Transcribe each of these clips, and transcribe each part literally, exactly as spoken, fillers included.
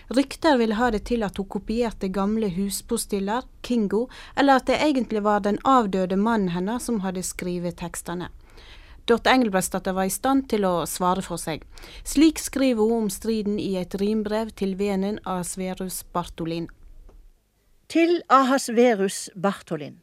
Rykter ville ha det til at hun kopierte gamle huspostiller, Kingo, eller at det egentlig var den avdøde mannen hennes som hadde skrivet tekstene. Dorte Engelbrektsdatter var i stand til å svare for seg. Slik skriver hun om striden i et rimbrev til vennen Ahasverus Bartholin. Til Ahasverus Bartholin.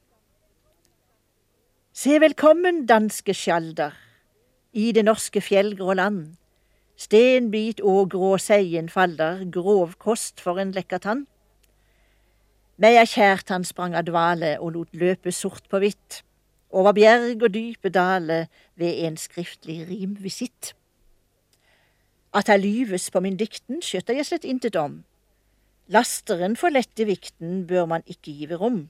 Se velkommen, danske skjalder, i det norske fjellgrå land. Stenbit og grå seien faller, grov kost for en lekker tann. Meg er kjært han sprang av dvale og lot løpe sort på hvitt, over bjerg og dype dale ved en skriftlig rimvisitt. At jeg lyves på min dikten, skjøtter jeg slett intet om. Lasteren for lette vikten bør man ikke give rom.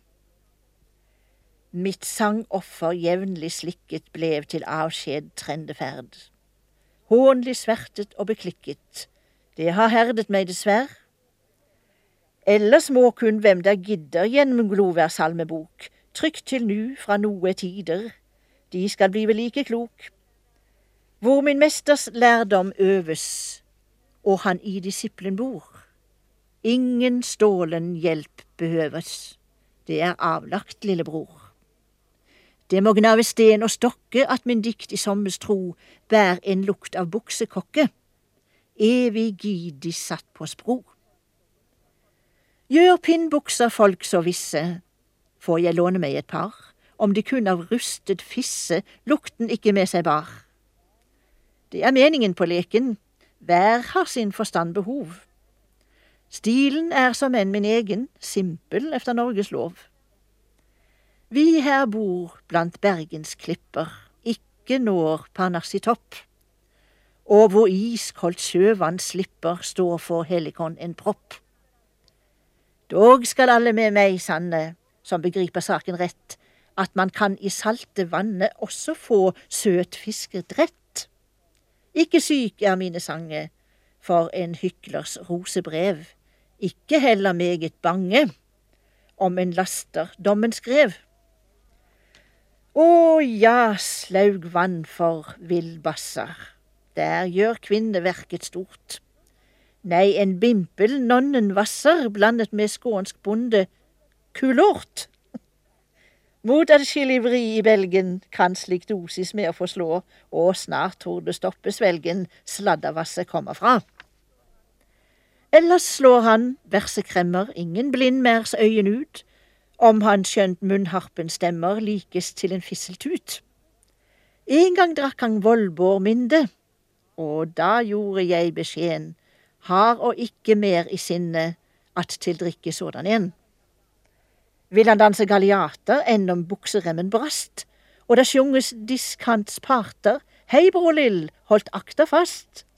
Mitt sangoffer jevnlig slikket blev til avskjed trendeferd. Hånlig svertet og beklikket, det har herdet meg dessverr. Ellers må kun hvem der gidder gjennom Glovær salmebok, trygt til nu fra noe tider, de skal blive like klok. Hvor min mesters lærdom øves, og han i disippelen bor. Ingen stålen hjelp behøves, det er avlagt, lillebror. Det må gnave sten og stokke at min dikt i sommers tro bær en lukt av buksekokke, evig gidi satt på spro. Gjør pinnbukser folk så visse, får jeg låne meg et par, om de kun av rustet fisse lukten ikke med seg bar. Det er meningen på leken, hver har sin forstand behov. Stilen er som enn min egen, simpel efter Norges lov. Vi her bor blant Bergens klipper, ikke når Parnass i topp, og hvor iskoldt sjøvann slipper står for Helikon en propp. Dog skal alle med meg sanne, som begriper saken rett, at man kan i salte vannet også få søt fiskedrett. Ikke syk er mine sange, for en hyklers rosebrev, ikke heller meget bange, om en laster dommen skrev. Å ja, slaug vann for villbasser, der gjør kvinneverket stort. Nei, en bimpel nonnenvasser blandet med skånsk bonde kulort. Mot adskillig vri i belgen kan slik dosis med å forslå, og snart torde stoppe svelgen sladdavasset kommer fra. Ellers slår han, versekremmer, ingen blindmærs øyen ut, om han skjønt munnharpen stemmer likest til en fisseltut. En gang drakk han Vollborg minde, og da gjorde jeg beskjeden, har og ikke mer i sinne at til drikke sådan en. Vil han danse galliater enn om bukseremmen brast, og da sjunges diskants parter, hei bror lill, holdt akta fast.